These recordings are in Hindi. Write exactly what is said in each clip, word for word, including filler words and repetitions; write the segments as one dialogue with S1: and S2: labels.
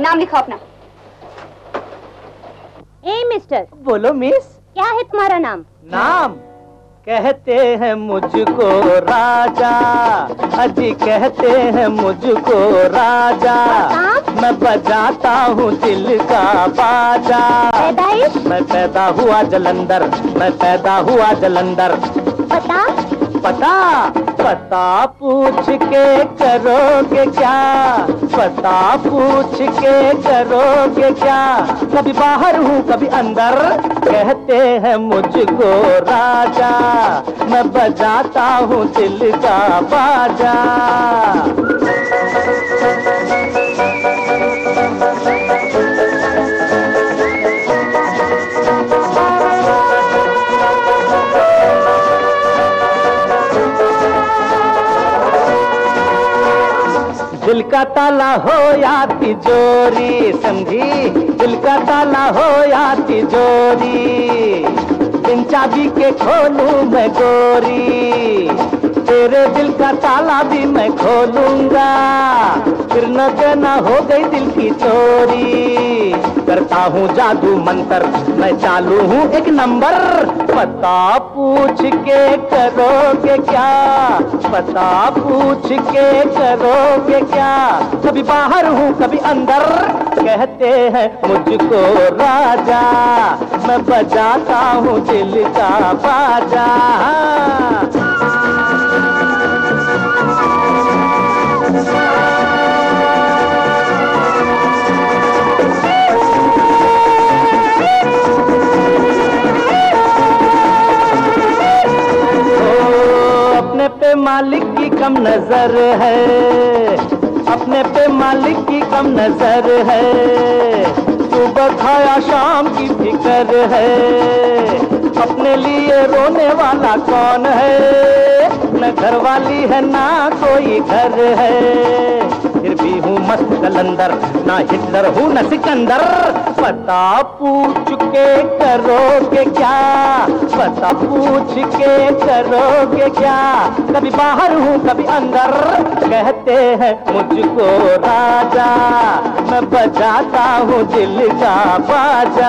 S1: नाम लिखो अपना।
S2: ए मिस्टर।
S3: बोलो मिस।
S2: क्या है तुम्हारा नाम?
S3: नाम कहते हैं मुझको राजा, अजी कहते हैं मुझको राजा। मैं बजाता हूँ दिल का बाजा।
S2: पैदाइश?
S3: मैं पैदा हुआ जलंधर, मैं पैदा हुआ जलंधर।
S2: पता?
S3: पता पता पूछ के करोगे क्या, पता पूछ के करोगे क्या। कभी बाहर हूँ कभी अंदर, कहते हैं मुझको राजा। मैं बजाता हूँ दिल का बाजा। दिल का ताला हो या तिजोरी, समझी? दिल का ताला हो या तिजोरी, बिन चाबी के खोलूं मैं गोरी। तेरे दिल का ताला भी मैं खोलूंगा, फिर न कहना हो गई दिल की चोरी। करता हूँ जादू मंतर, मैं चालू हूँ एक नंबर। पता पूछ के करोगे क्या, पता पूछ के करोगे क्या। कभी बाहर हूँ कभी अंदर, कहते हैं मुझको राजा। मैं बजाता हूँ दिल का बाजा। अपने पे मालिक की कम नजर है, अपने पे मालिक की कम नजर है। सुबह खाया शाम की फिक्र है, अपने लिए रोने वाला कौन है। न घर वाली है ना कोई घर है, फिर भी हूँ मस्त कलंदर, ना हिटलर हूँ न सिकंदर। पता पूछ के करोगे क्या, पता पूछ के करोगे क्या। कभी बाहर हूँ कभी अंदर, कहते हैं मुझको राजा। मैं बजाता हूँ दिल का बाजा।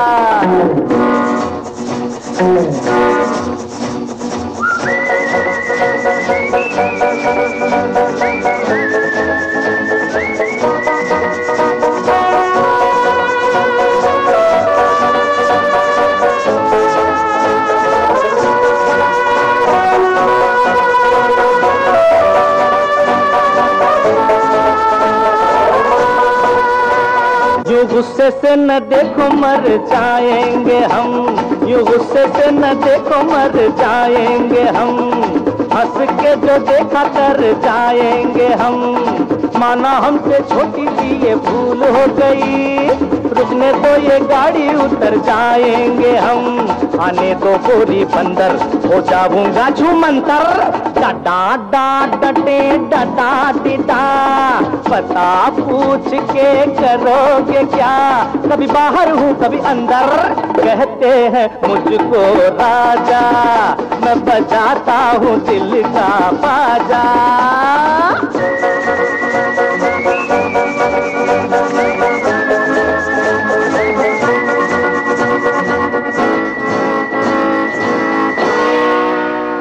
S3: यूं गुस्से से न देखो मर जाएंगे हम, यूं गुस्से से न देखो मर जाएंगे हम। हंस के जो देखा कर जाएंगे हम, माना हमसे छोटी सी ये भूल हो गई। रुकने दो ये गाड़ी उतर जाएंगे हम। आने दो गोरी बंदर, हो जाऊंगा झूमंतर। डाडा डा डटे डाडा डिडा, पता पूछ के करोगे क्या। कभी बाहर हूँ कभी अंदर, कहते हैं मुझको राजा। मैं बजाता हूँ दिल का बाजा।